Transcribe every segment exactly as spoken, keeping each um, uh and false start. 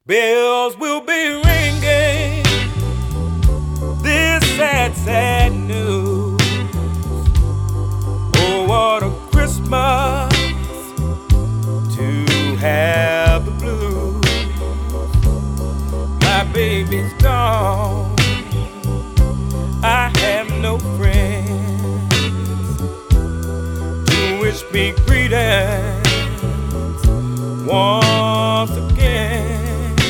Bells will be ringing, this sad, sad news. Oh, what a Christmas to have the blues. My baby's gone, I have no friends to wish me greetings once again.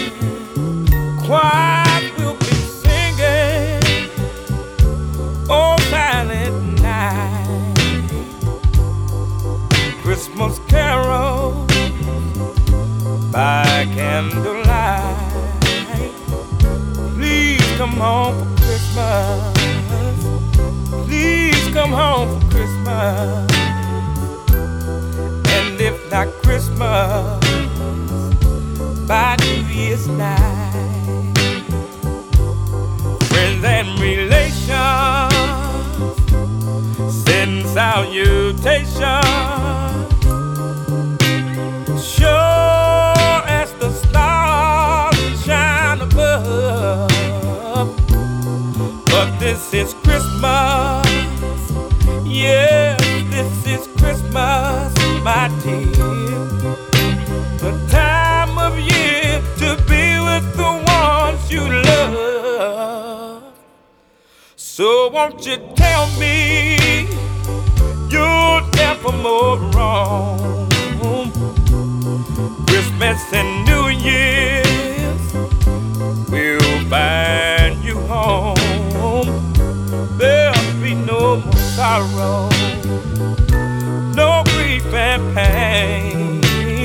Choir will be singing, oh silent night, Christmas carols by candlelight. Please come home for Christmas, please come home for Christmas. And if not Christmas, by New Year's night. Friends and relations send salutations, sure as the stars shine above. But this is Christmas, yes, this is Christmas, my dear. The time of year to be with the ones you love. So won't you tell me you'll never more wrong? Christmas and New Year's will find you home. There'll be no more sorrow, no grief and pain,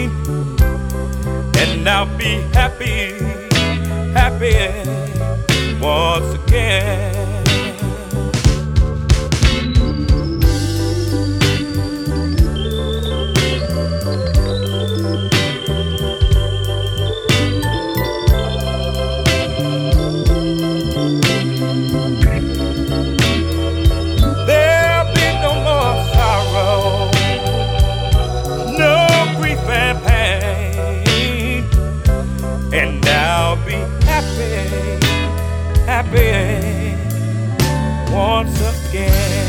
and I'll be happy, happy once again. There'll be no more sorrow, no grief and pain, and I'll be happy, happy once again.